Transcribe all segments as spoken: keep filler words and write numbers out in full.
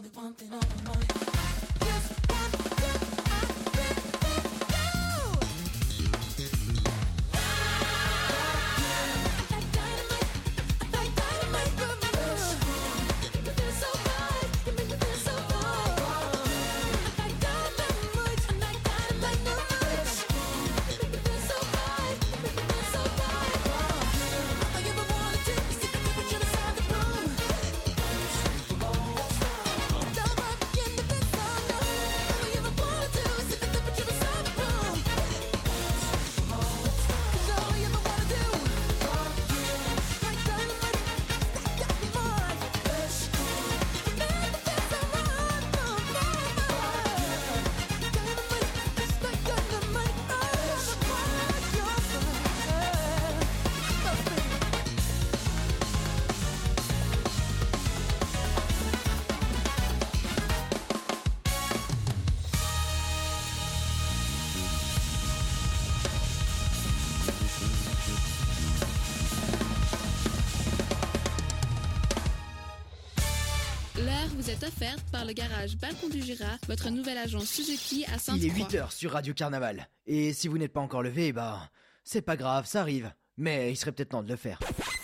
vous est offerte par le garage Balcon du Jura, votre nouvelle agence Suzuki à Sainte-Croix. Il est huit heures sur Radio Carnaval. Et si vous n'êtes pas encore levé, bah, c'est pas grave, ça arrive. Mais il serait peut-être temps de le faire.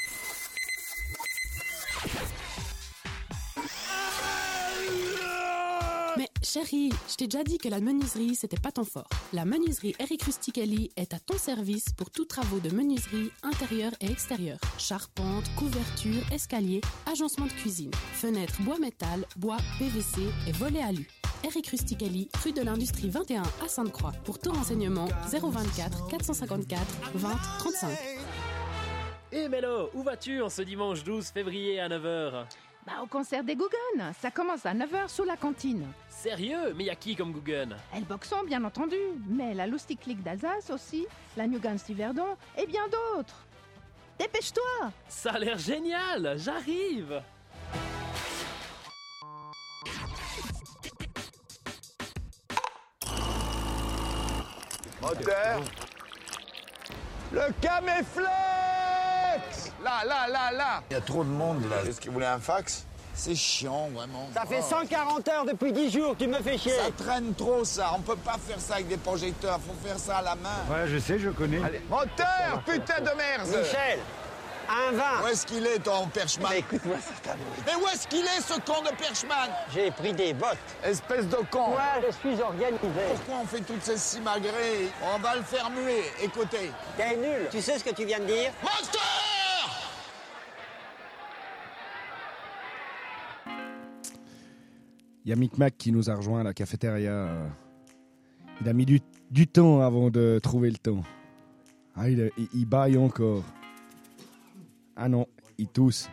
Mais chérie, je t'ai déjà dit que la menuiserie, c'était pas ton fort. La menuiserie Eric Rusticali est à ton service pour tous travaux de menuiserie intérieur et extérieur. Charpente, couverture, escalier, agencement de cuisine, fenêtres bois métal, bois, P V C et volets alu. Eric Rusticali, rue de l'Industrie vingt et un à Sainte-Croix. Pour tout renseignement, zéro vingt-quatre quatre cent cinquante-quatre vingt trente-cinq. Eh Mélo, où vas-tu en ce dimanche douze février à neuf heures? Bah au concert des Guggen, ça commence à neuf heures sous la cantine. Sérieux? Mais y'a qui comme Guggen? El Boxon bien entendu, mais la Loustic League d'Alsace aussi, la Nugans Yverdon et bien d'autres. Dépêche-toi! Ça a l'air génial, j'arrive! Moteur. Le Caméflex. Là, là, là, là. Il y a trop de monde là. Est-ce qu'il voulait un fax? C'est chiant, vraiment. Ça fait cent quarante heures depuis dix jours, tu me fais chier. Ça traîne trop, ça. On peut pas faire ça avec des projecteurs. Faut faire ça à la main. Ouais, je sais, je connais. Allez. Moteur, putain de merde. Michel, un vin. Où est-ce qu'il est, ton Perchman? Mais écoute-moi ça, t'as Mais où est-ce qu'il est, ce con de Perchman? J'ai pris des bottes. Espèce de con. Moi, je suis organisé. Pourquoi on fait toutes ces simagrées? On va le faire muer. Écoutez. T'es nul. Tu sais ce que tu viens de dire? Moteur! Il y a Micmac qui nous a rejoint à la cafétéria. Il a mis du, du temps avant de trouver le temps. Ah, il, il, il baille encore. Ah non, il tousse.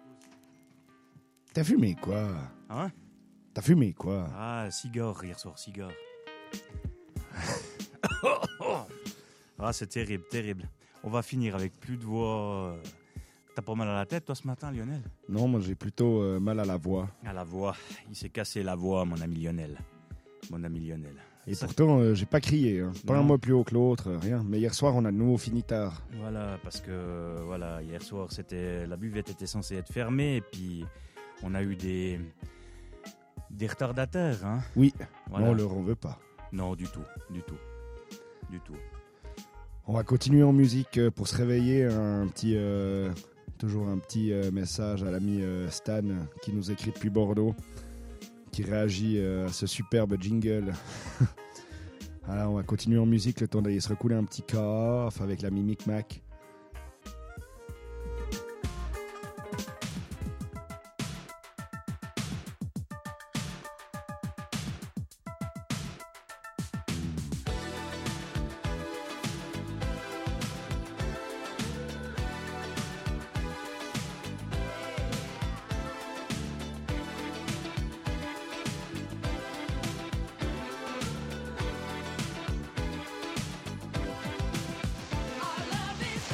T'as fumé quoi? Hein? T'as fumé quoi? Ah, cigare, hier soir, cigare. Ah, c'est terrible, terrible. On va finir avec plus de voix. T'as pas mal à la tête, toi, ce matin, Lionel? Non, moi, j'ai plutôt euh, mal à la voix. À la voix. Il s'est cassé la voix, mon ami Lionel. Mon ami Lionel. Et Ça... pourtant, euh, j'ai pas crié. Hein. Pas non. Un mois plus haut que l'autre, rien. Mais hier soir, on a de nouveau fini tard. Voilà, parce que, voilà, hier soir, c'était la buvette était censée être fermée, et puis on a eu des... des retardataires, hein. Oui, voilà. Mais on leur en veut pas. Non, du tout, du tout, du tout. On va continuer en musique pour se réveiller. Un petit... Euh... Toujours un petit euh, message à l'ami euh, Stan qui nous écrit depuis Bordeaux, qui réagit euh, à ce superbe jingle. Alors on va continuer en musique le temps d'aller se recouler un petit coff avec l'ami Micmac. Our love is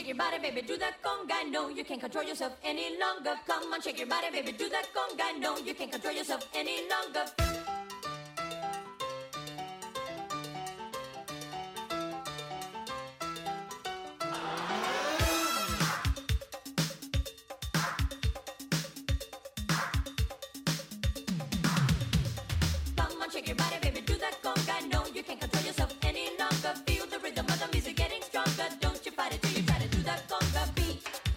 shake your body, baby, do that conga. No, you can't control yourself any longer. Come on, shake your body, baby, do that conga. No, you can't control yourself any longer. Come on, shake your body, baby, do that conga. No, you can't control yourself any longer. Feel the rhythm of the music getting stronger. Don't you fight it till you try to do that conga beat.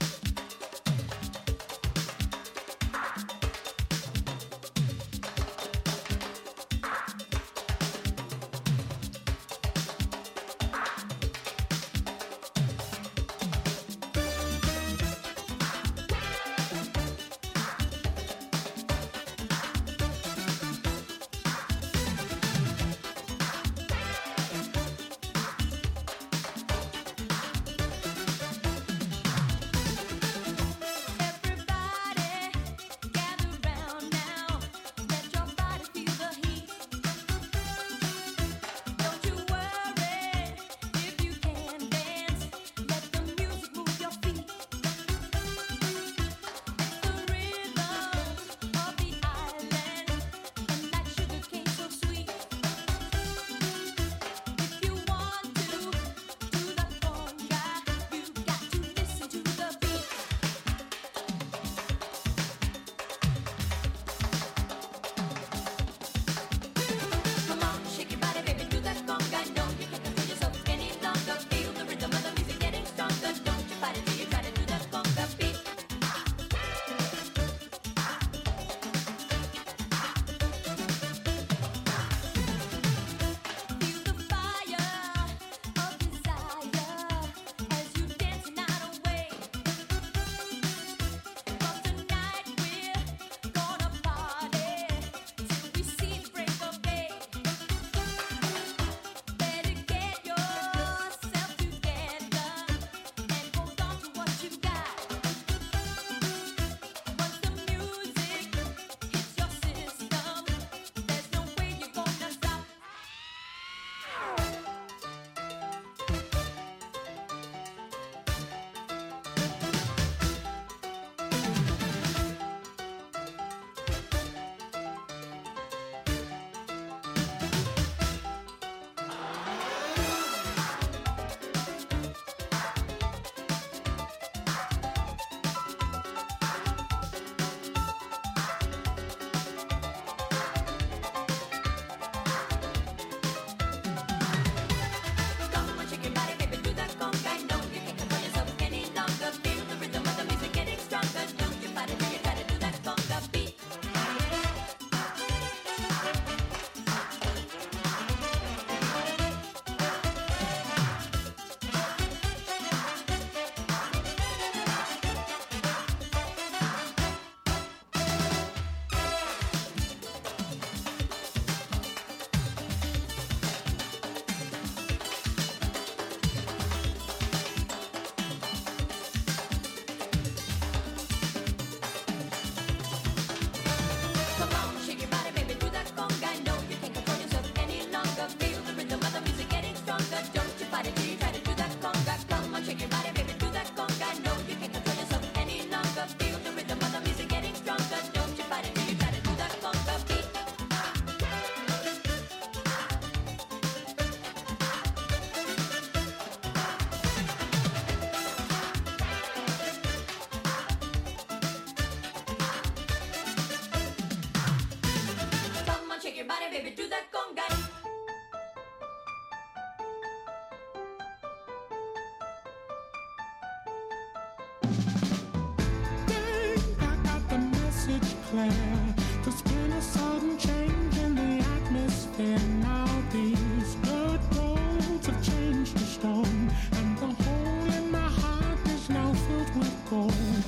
There's been a sudden change in the atmosphere. Now these blood roads have changed to stone, and the hole in my heart is now filled with gold.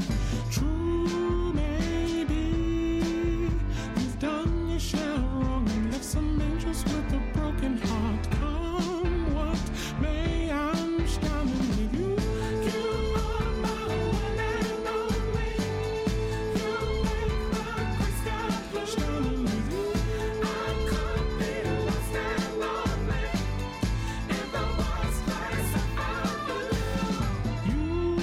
True, maybe you've done your share wrong and left some angels with a broken heart. Come what may, I'm standing with you. You are my one and only. You make my crystal blue. Standing with you, I could be lost and lonely in the worst place I found you. You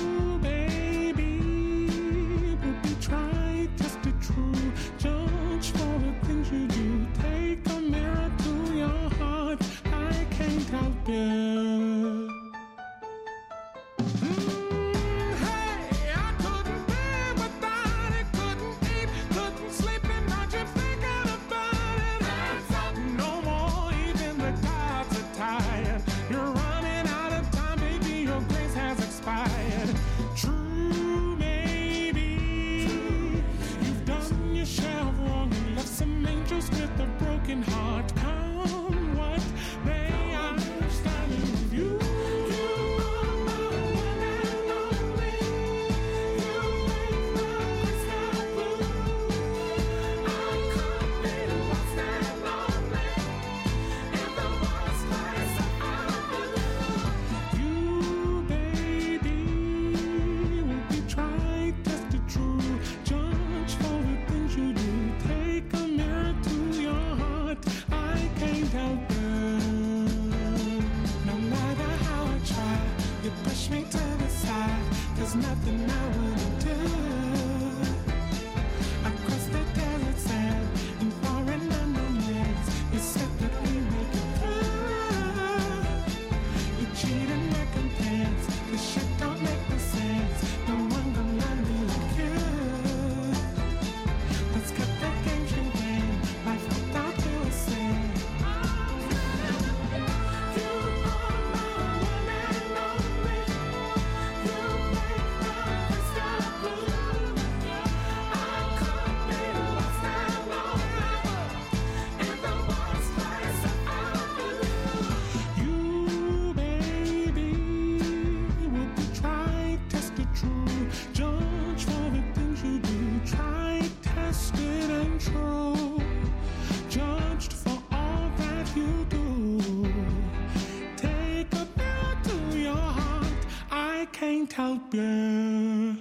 there's nothing I wouldn't do. Across the desert sand, in foreign unknown lands, you said that we make it through. You cheat and recompense, this shit don't make no sense. No one gonna love me like you. Let's cut the game she ran, life without you is sad. You are my one and only. You make my crystal blue. I could be lost and lonely in the worst place of you. You, baby, will be tried, tested, true. Judge for the things you do. Tried, tested, and true. Judged for all that you do. Take a mirror to your heart. I can't help you.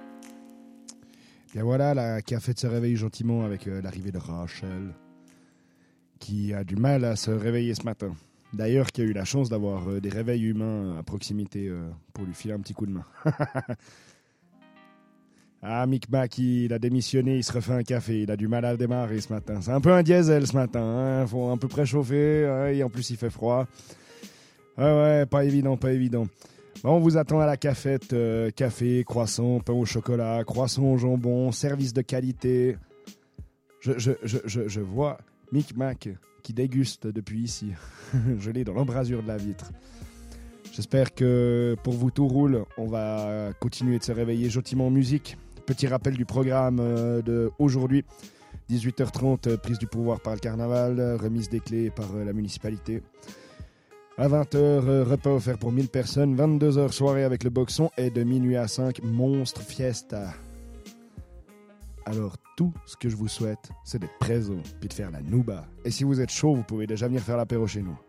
Et voilà, là, qui a fait de se réveiller gentiment avec euh, l'arrivée de Rachel, qui a du mal à se réveiller ce matin. D'ailleurs, qui a eu la chance d'avoir euh, des réveils humains à proximité euh, pour lui filer un petit coup de main. Ah, Mick Mac, il a démissionné, il se refait un café, il a du mal à démarrer ce matin. C'est un peu un diesel ce matin, hein. Faut un peu préchauffer, hein, et en plus il fait froid. Ouais, ouais, pas évident, pas évident. Bon, on vous attend à la cafette, euh, café, croissant, pain au chocolat, croissant au jambon, service de qualité. Je, je, je, je, je vois Mick Mac qui déguste depuis ici. Je l'ai dans l'embrasure de la vitre. J'espère que pour vous tout roule. On va continuer de se réveiller gentiment en musique. Petit rappel du programme euh, d'aujourd'hui. dix-huit heures trente, euh, prise du pouvoir par le carnaval, euh, remise des clés par euh, la municipalité. À vingt heures, euh, repas offert pour mille personnes. vingt-deux heures, soirée avec le boxon. Et de minuit à cinq, monstre fiesta. Alors, tout ce que je vous souhaite, c'est d'être présent, puis de faire la nouba. Et si vous êtes chaud, vous pouvez déjà venir faire l'apéro chez nous.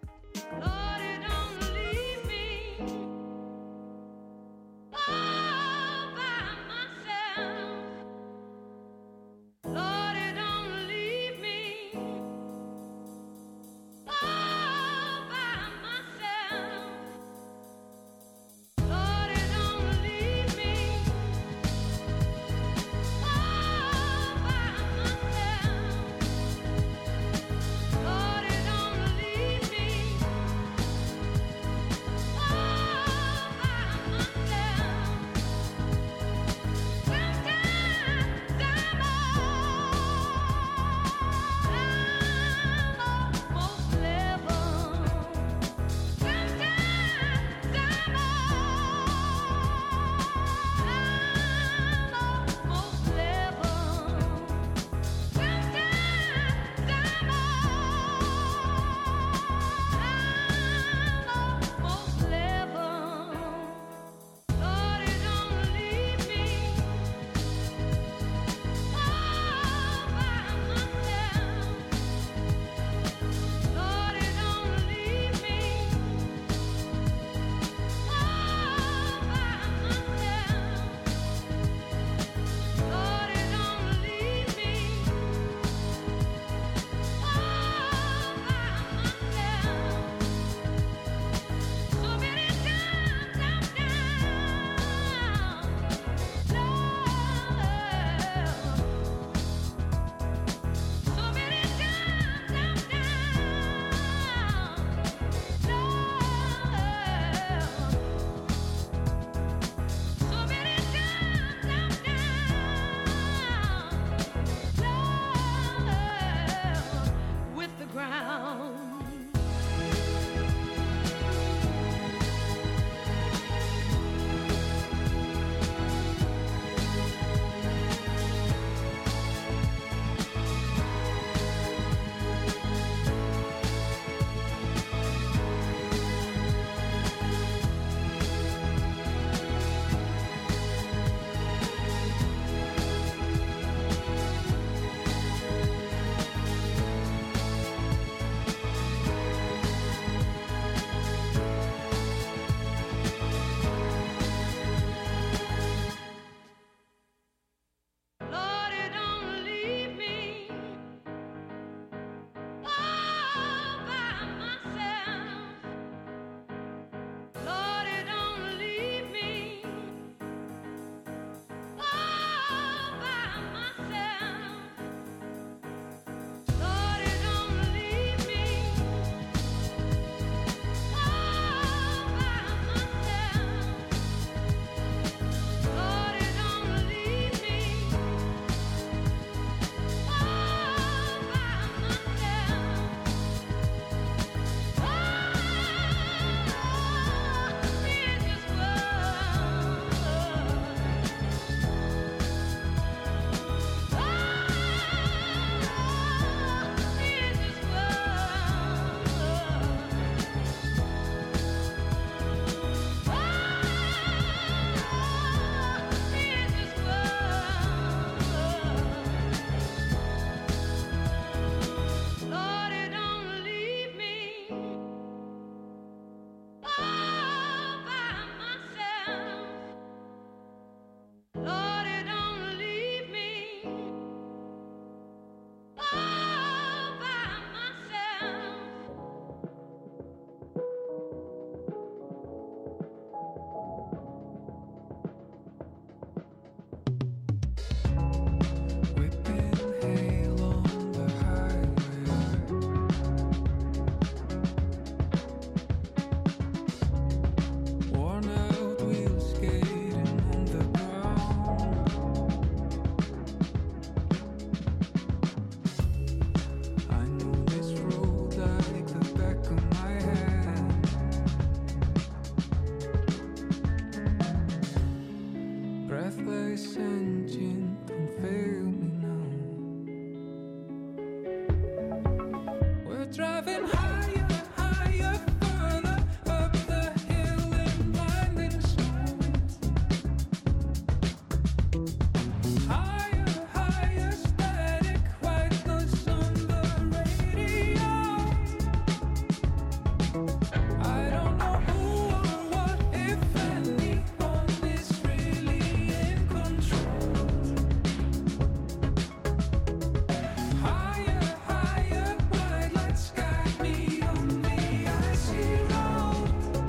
Lord, engine, don't fail me now. We're driving higher, higher, further up the hill in blinding snow. Higher, higher, static white noise on the radio. I don't know who or what, if anyone is really in control. Higher, higher, white lights guide me on the icy road.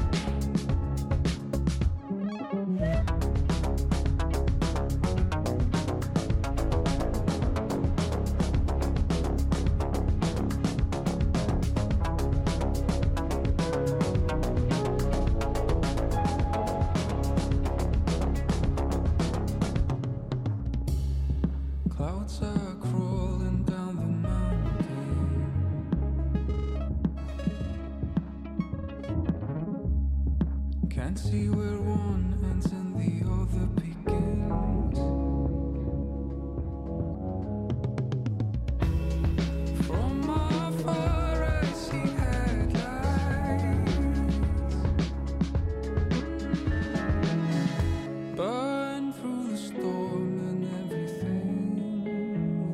Clouds are crawling down the mountain. Can't see where one ends and the other begins. From afar I see headlights burn through the storm and everything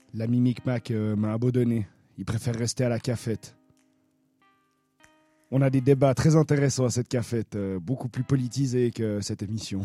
L'ami Micmac euh, m'a abandonné. Il préfère rester à la cafette. On a des débats très intéressants à cette cafette, euh, beaucoup plus politisés que cette émission.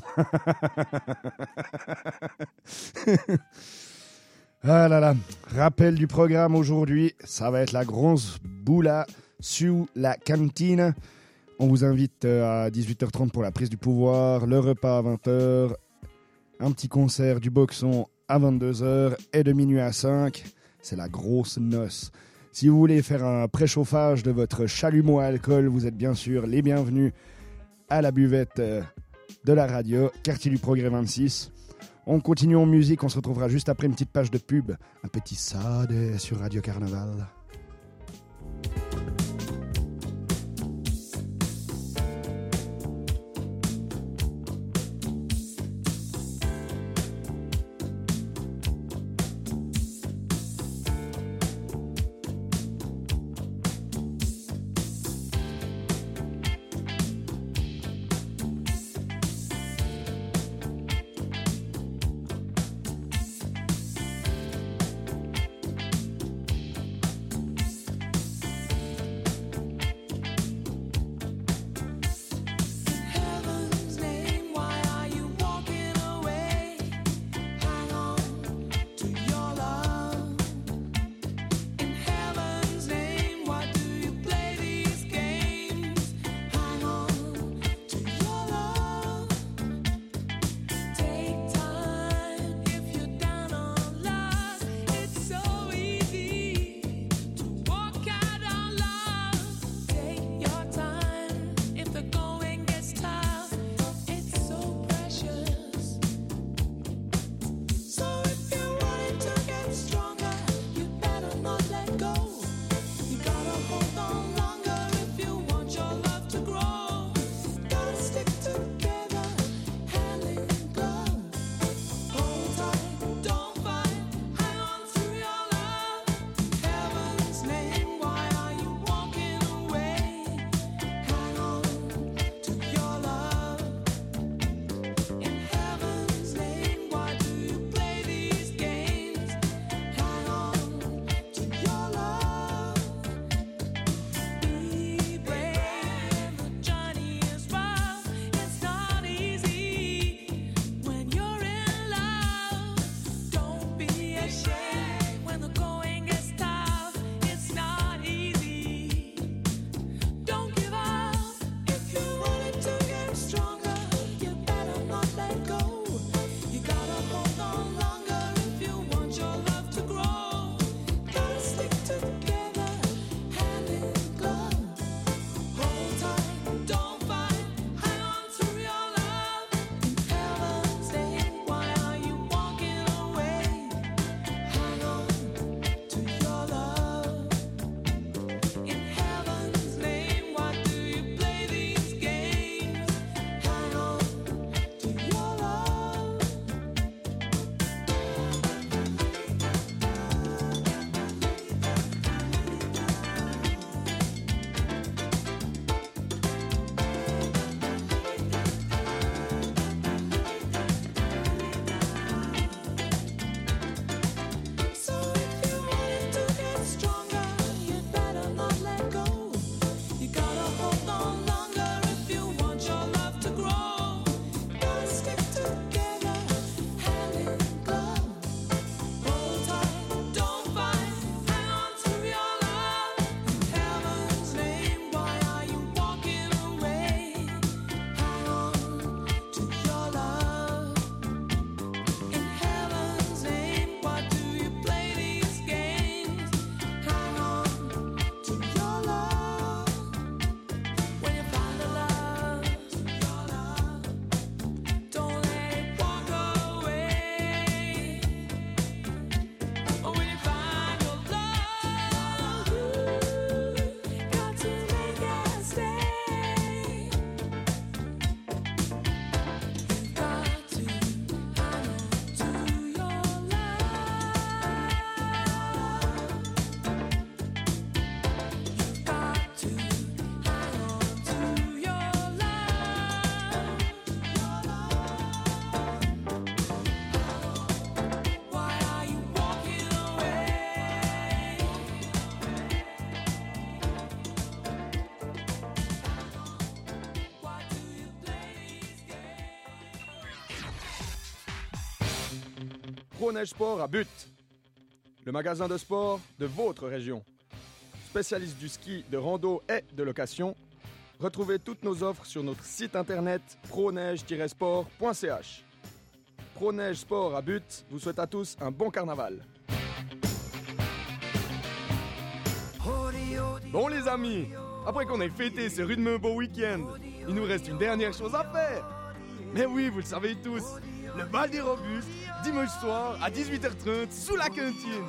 Ah là là, rappel du programme aujourd'hui, ça va être la grosse boula sous la cantine. On vous invite à dix-huit heures trente pour la prise du pouvoir, le repas à vingt heures, un petit concert du Boxon à vingt-deux heures et de minuit à cinq. C'est la grosse noce. Si vous voulez faire un préchauffage de votre chalumeau à alcool, vous êtes bien sûr les bienvenus à la buvette de la radio, quartier du Progrès vingt-six. On continue en musique, on se retrouvera juste après une petite page de pub. Un petit sade sur Radio Carnaval. ProNeige Sport à Butte, le magasin de sport de votre région. Spécialiste du ski, de rando et de location, retrouvez toutes nos offres sur notre site internet proneige tiret sport point c h. ProNeige Sport à Butte vous souhaite à tous un bon carnaval. Bon les amis, après qu'on ait fêté ce rythme beau week-end, il nous reste une dernière chose à faire. Mais oui, vous le savez tous, le bal des robustes, dimanche soir à dix-huit heures trente sous la cantine.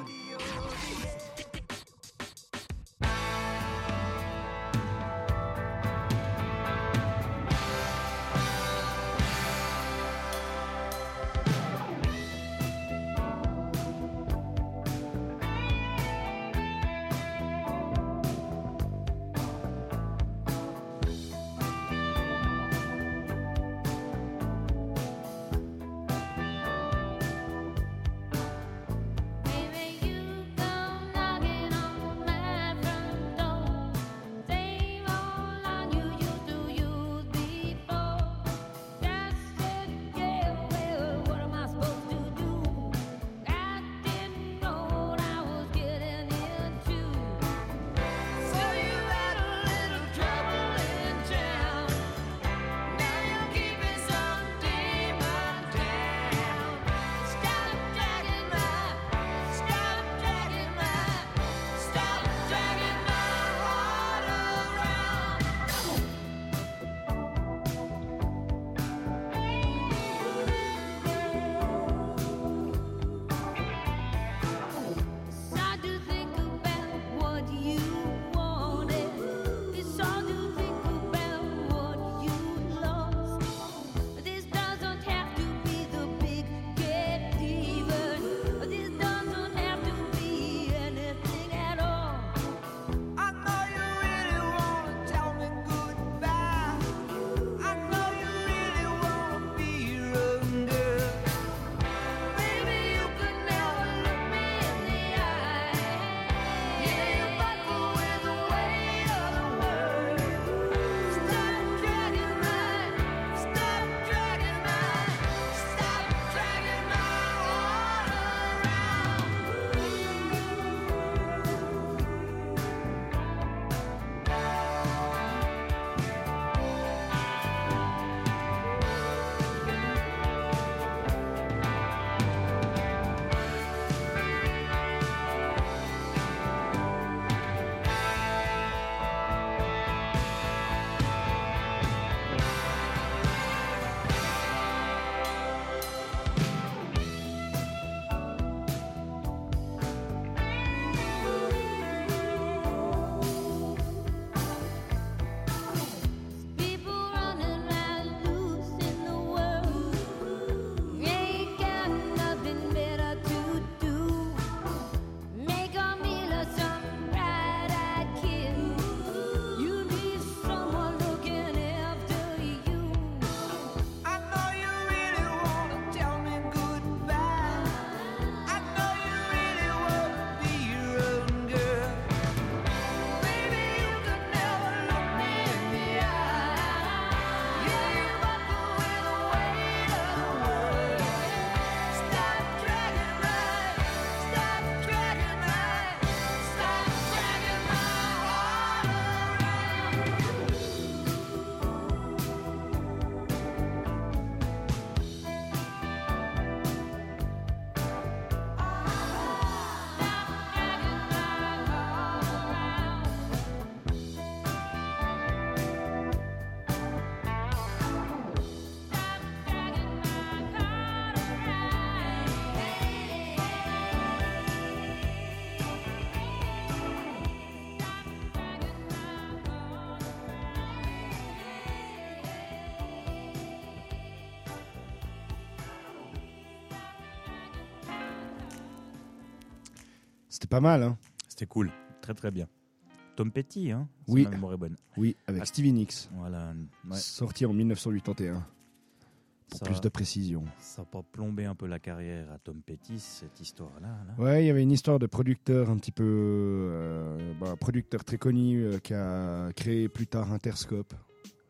C'était pas mal, hein. C'était cool, très très bien. Tom Petty, hein, si oui. ma mémoire est bonne. Oui, avec ah, Stevie Nicks. Voilà, ouais. Sorti en dix-neuf cent quatre-vingt-un. Pour ça, plus de précision. Ça n'a pas plombé un peu la carrière à Tom Petty, cette histoire-là là. Ouais, il y avait une histoire de producteur un petit peu... Euh, bah, producteur très connu euh, qui a créé plus tard Interscope.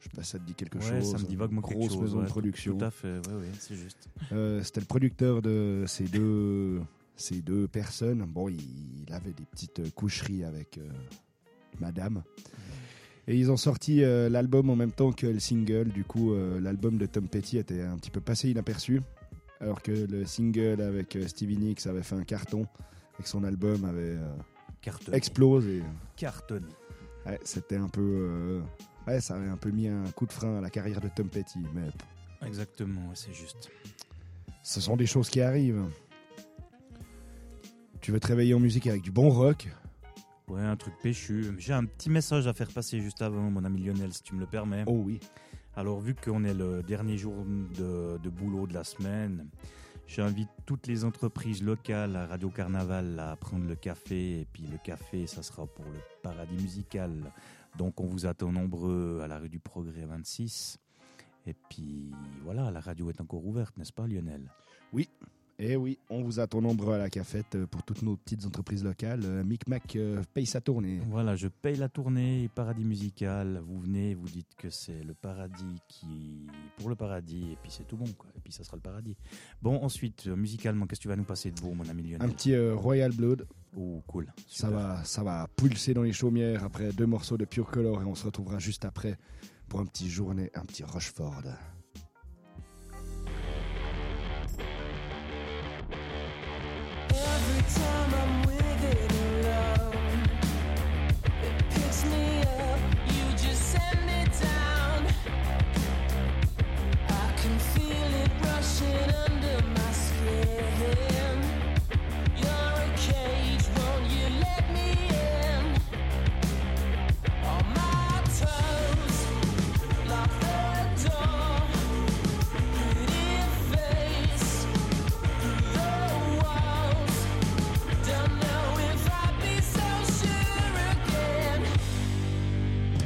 Je sais pas si ça te dit quelque Ouais, chose. ça me dit vaguement grosse quelque chose. maison ouais, de production. Tout à fait, ouais, ouais, c'est juste. Euh, c'était le producteur de ces deux, ces deux personnes. Bon, il, il avait des petites coucheries avec euh, Madame. Et ils ont sorti euh, l'album en même temps que le single. Du coup, euh, l'album de Tom Petty était un petit peu passé inaperçu. Alors que le single avec euh, Stevie Nicks avait fait un carton. Et que son album avait euh, explosé. Cartonné. Ouais, c'était un peu... Euh, ouais, ça avait un peu mis un coup de frein à la carrière de Tom Petty. Mais exactement, c'est juste. Ce sont des choses qui arrivent. Tu veux te réveiller en musique avec du bon rock? Ouais, un truc péchu. J'ai un petit message à faire passer juste avant, mon ami Lionel, si tu me le permets. Oh oui. Alors, vu qu'on est le dernier jour de, de boulot de la semaine, j'invite toutes les entreprises locales à Radio Carnaval à prendre le café. Et puis le café, ça sera pour le Paradis Musical. Donc on vous attend nombreux à la rue du Progrès vingt-six. Et puis voilà, la radio est encore ouverte, n'est-ce pas Lionel? Oui. Et oui, on vous attend nombreux à la cafette pour toutes nos petites entreprises locales. Euh, Micmac euh, paye sa tournée. Voilà, je paye la tournée, Paradis Musical. Vous venez, vous dites que c'est le paradis qui... pour le paradis, et puis c'est tout bon, quoi. Et puis ça sera le paradis. Bon, ensuite, euh, musicalement, qu'est-ce que tu vas nous passer de beau, mon ami Lionel? Un petit euh, Royal Blood. Oh, cool. Ça va, ça va pulser dans les chaumières après deux morceaux de Pure Color et on se retrouvera juste après pour un petit journée, un petit Rochefort. Every time I'm with it alone, it picks me up, you just send me down. I can feel it rushing under my skin. You're a cage, won't you let me in? On my toes, lock the door. Pretty face, the walls. Don't know if I'd be so sure again.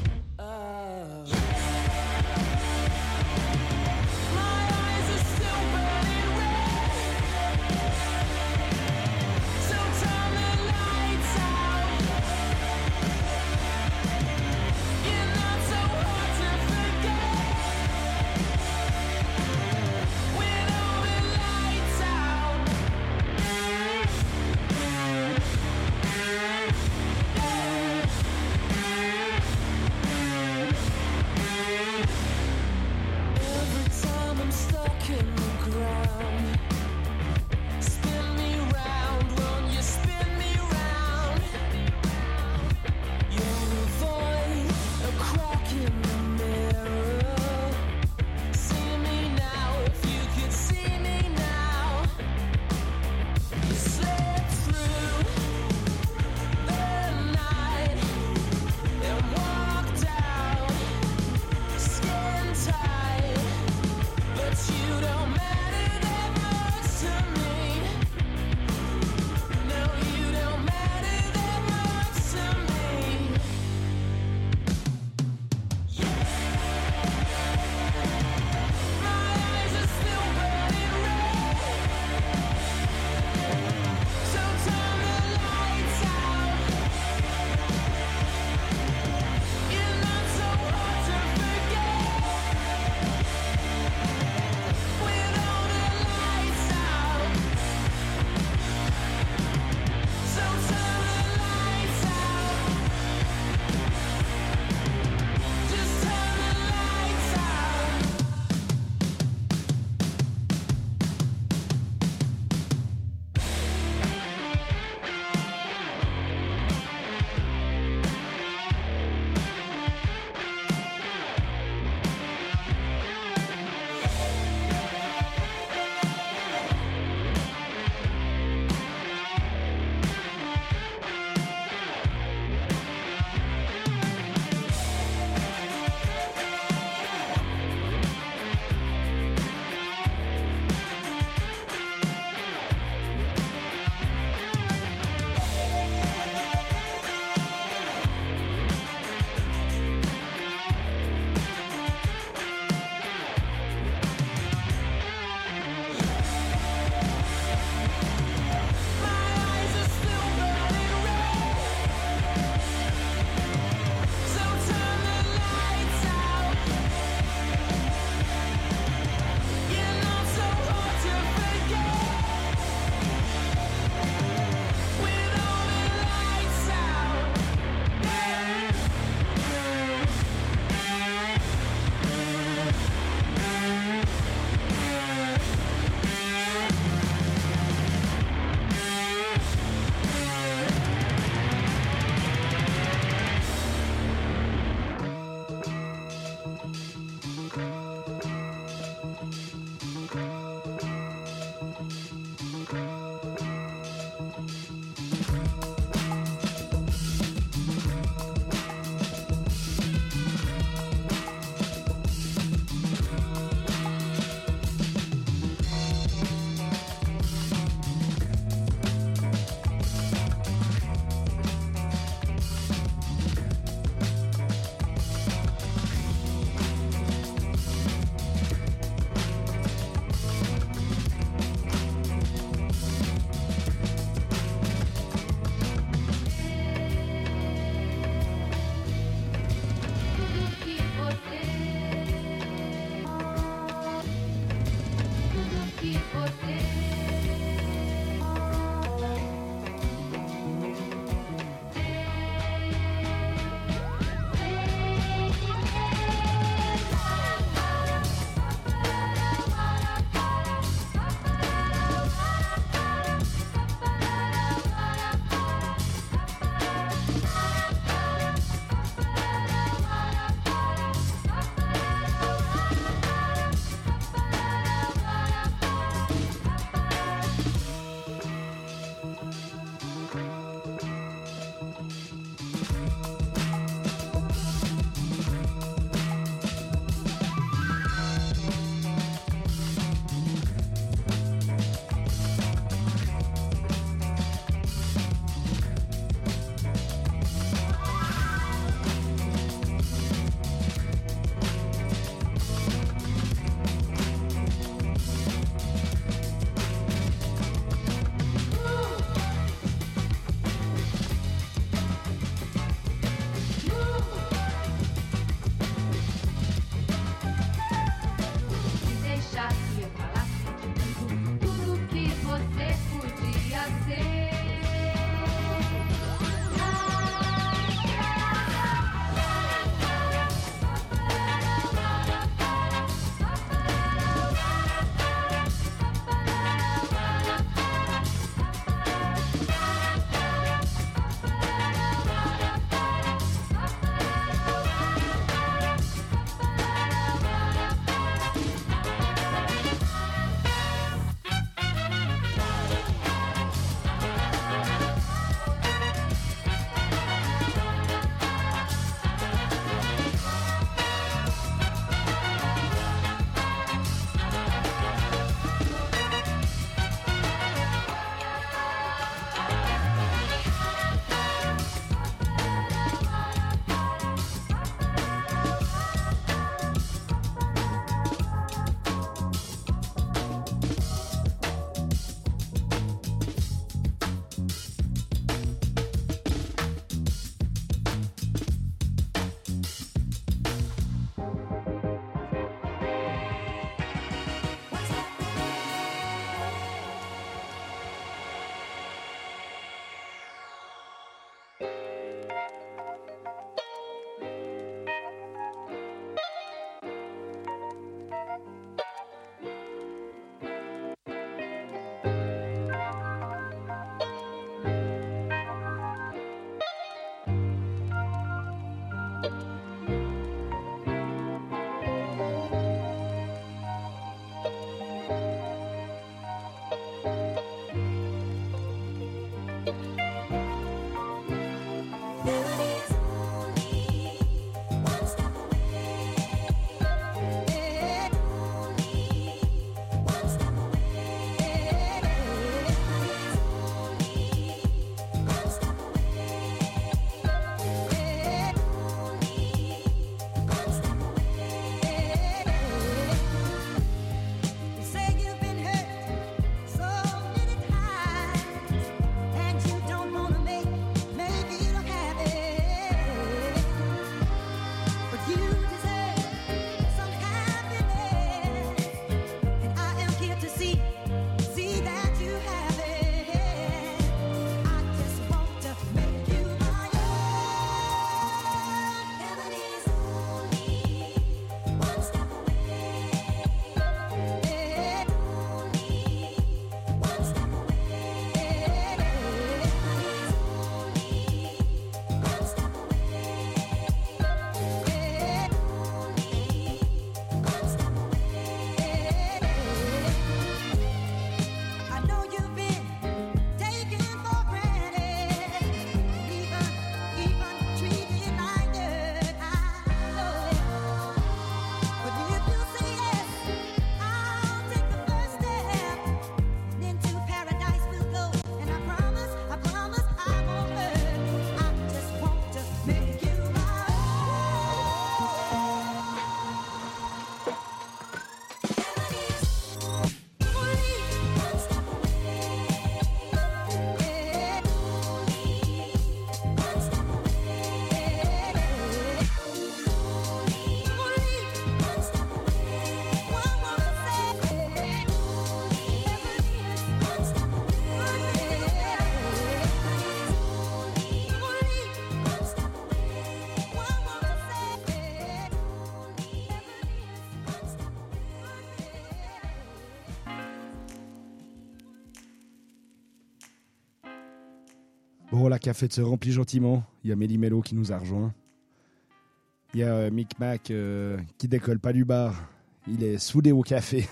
Bon, la cafette se remplit gentiment. Il y a Méli-Mélo qui nous a rejoint. Il y a euh, Mick Mac euh, qui décolle pas du bar. Il est soudé au café.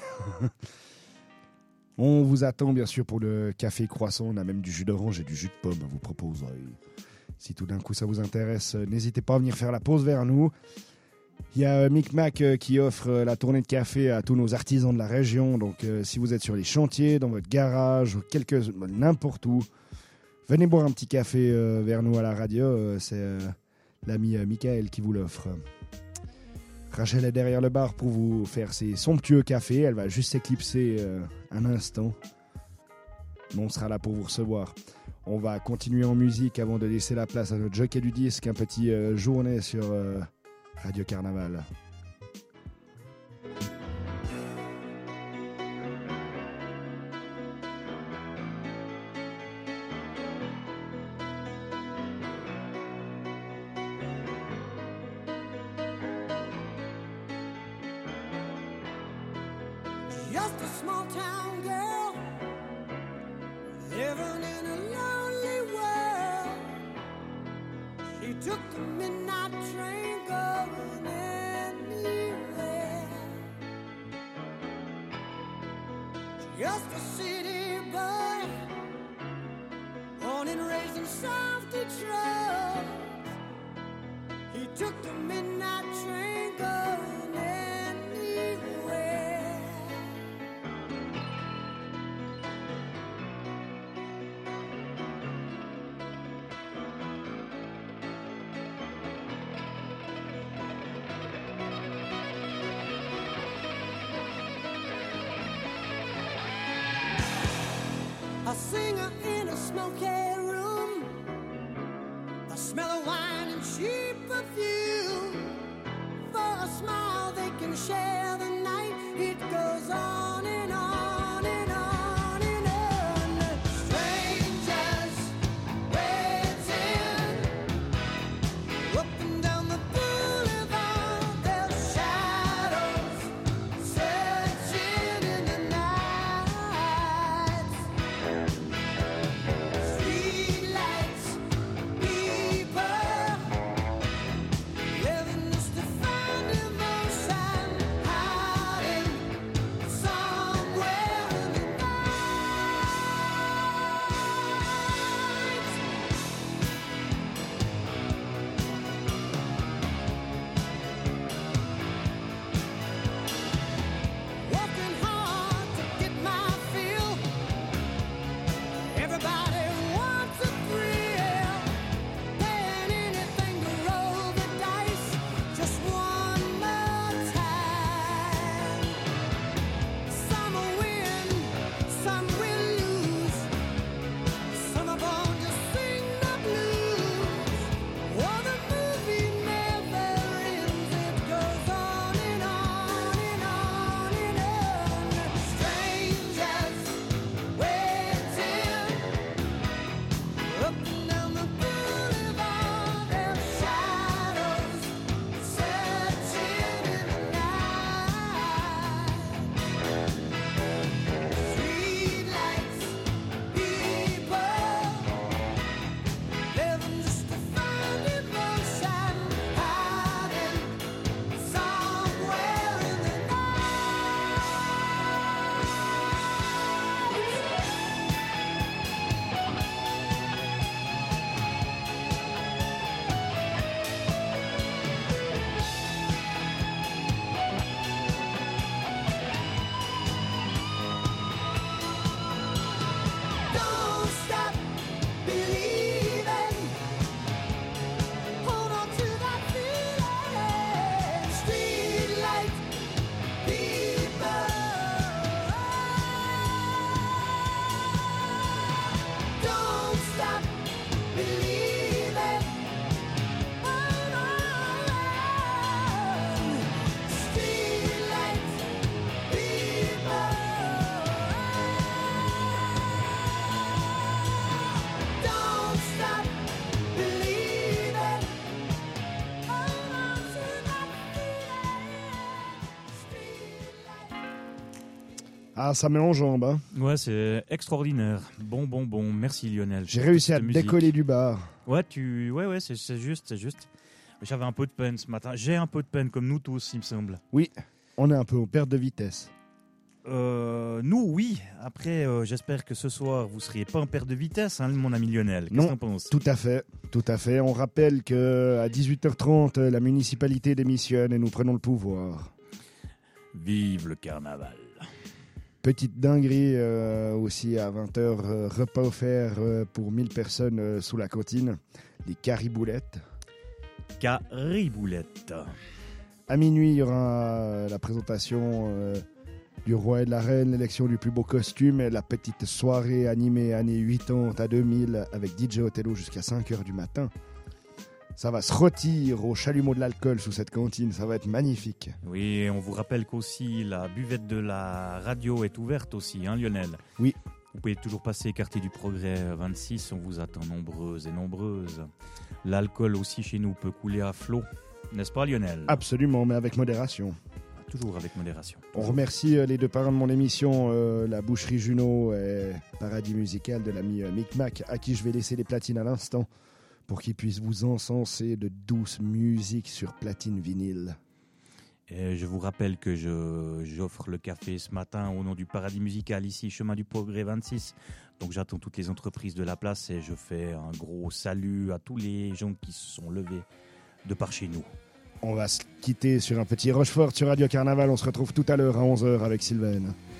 On vous attend bien sûr pour le café croissant. On a même du jus d'orange et du jus de pomme à vous proposer. Si tout d'un coup ça vous intéresse, n'hésitez pas à venir faire la pause vers nous. Il y a euh, Mick Mac euh, qui offre euh, la tournée de café à tous nos artisans de la région. Donc euh, si vous êtes sur les chantiers, dans votre garage, ou quelque, n'importe où, venez boire un petit café euh, vers nous à la radio. Euh, c'est euh, l'ami euh, Michael qui vous l'offre. Rachel est derrière le bar pour vous faire ses somptueux cafés. Elle va juste s'éclipser euh, un instant. Mais on sera là pour vous recevoir. On va continuer en musique avant de laisser la place à notre jockey du disque. Un petit euh, journée sur euh, Radio Carnaval. Just a small town girl living in a lonely world. She took the midnight train going anywhere. Just a city boy, born and raised in South Detroit. He took the midnight train going anywhere. A singer in a smoky room, the smell of wine and cheap perfume. For a smile they can share the night. It goes on and on and on and on. Strangers waiting up and down the boulevard. Their shadows searching in the night. Streetlights, people living just to find emotion, hiding somewhere in the night. Working hard to get my fill. Everybody wants a thrill. Paying anything to roll the dice just one more time. Some will win, some will lose. Some are born to sing the blues. Oh, the movie never ends. It goes on and on and on and on. Strangers waiting up and down the boulevard. Their shadows searching in the night. Streetlights, people living just to find emotion, hiding somewhere in the Don't stop believing. Hold on to that feeling. Streetlight people. Don't stop believing. Hold on. Streetlight people. Don't stop believing. Hold on to that feeling. Ah, ça met en jambes, hein. Ouais, c'est extraordinaire. Bon, bon, bon. Merci Lionel. J'ai pour réussi toute à cette musique. décoller du bar. Ouais, tu... ouais, ouais, c'est, c'est juste, c'est juste. J'avais un peu de peine ce matin. J'ai un peu de peine, comme nous tous, il me semble. Oui, on est un peu en perte de vitesse. Euh, nous, oui. Après, euh, j'espère que ce soir, vous ne seriez pas en perte de vitesse, hein, mon ami Lionel. Qu'est-ce que Non, t'en penses? tout à fait, tout à fait. On rappelle qu'à dix-huit heures trente, la municipalité démissionne et nous prenons le pouvoir. Vive le carnaval. Petite dinguerie euh, aussi à vingt heures, euh, repas offert euh, pour mille personnes euh, sous la cantine, des cariboulettes. Cariboulette. À minuit, il y aura euh, la présentation euh, du roi et de la reine, l'élection du plus beau costume et la petite soirée animée années quatre-vingt-dix à deux mille avec D J Othello jusqu'à cinq heures du matin. Ça va se rôtir au chalumeau de l'alcool sous cette cantine, ça va être magnifique. Oui, et on vous rappelle qu'aussi la buvette de la radio est ouverte aussi, hein Lionel? Oui. Vous pouvez toujours passer quartier du Progrès vingt-six, on vous attend nombreuses et nombreuses. L'alcool aussi chez nous peut couler à flot, n'est-ce pas Lionel? Absolument, mais avec modération. Toujours avec modération. On remercie euh, les deux parrains de mon émission, euh, la Boucherie Junot et Paradis Musical de l'ami euh, Micmac, à qui je vais laisser les platines à l'instant, pour qu'ils puissent vous encenser de douce musique sur platine vinyle. Et je vous rappelle que je, j'offre le café ce matin au nom du Paradis Musical, ici, chemin du Progrès vingt-six. Donc j'attends toutes les entreprises de la place et je fais un gros salut à tous les gens qui se sont levés de par chez nous. On va se quitter sur un petit Rochefort sur Radio Carnaval. On se retrouve tout à l'heure à onze heures avec Sylvain.